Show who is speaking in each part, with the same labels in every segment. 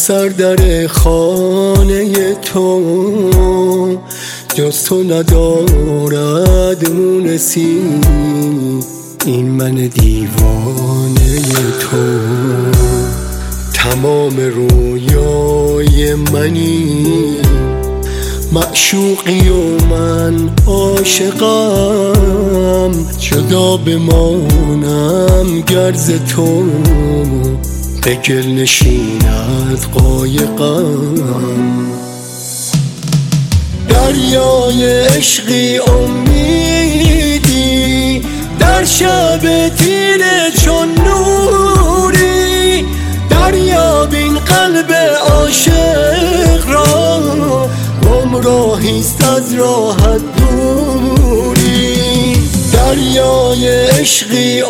Speaker 1: سر در خانه تو جز تو ندارد مونسی، این من دیوانه تو. تمام رویای منی معشوقی و من عاشقم، جدا بمانم گر ز تو به گل نشیند قایقم. دریای عشقی امیدی در شب تیره چون نوری، دریا بین قلب عاشق را گمراهیست از راحت دوری. دریای عشقی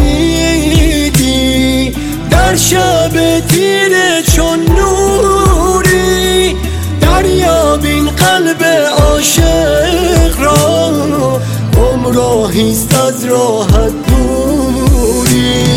Speaker 1: امیدی در شب تیره چون نوری، دریا بین قلب عاشق را گمراهیست از راحت دوری.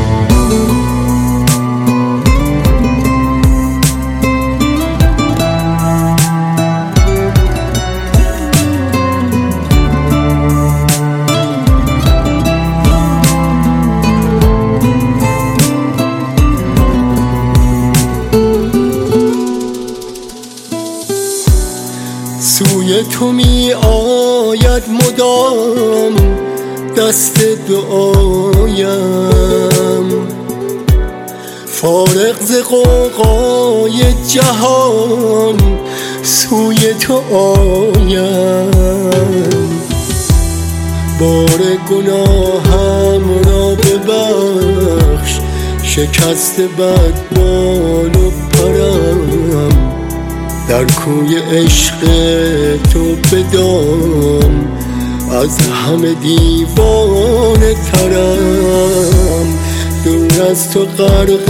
Speaker 1: سوی تو می آید مدام دست دعایم، فارغ ز غوغای جهان سوی تو آیم. بار گناهم را ببخش، شکست بدبال و پرم، در کوی عشق تو بدام از همه دیوانه ترم. دور از تو غرق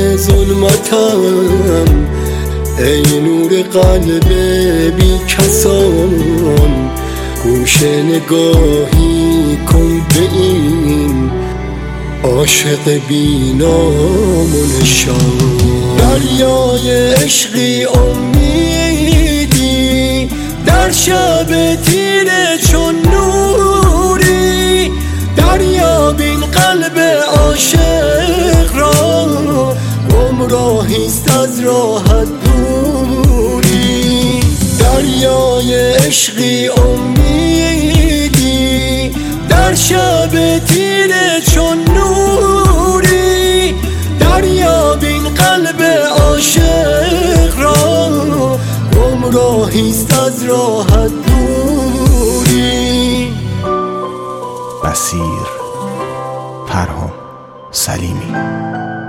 Speaker 1: ظلمتم ای نور قلب بی کسان، گوش نگاهی کن به این عاشق بی نام و نشان. دریای عشقی امیدی در شب تیره چون نوری، دریا بین قلب عاشق را گمراهیست از راحت دوری. دریای عشقی امیدی در شب تیره چون نوری، دریا بین قلب عاشق را گمراهیست از راحت دوری.
Speaker 2: بصیر پرهام سلیمی.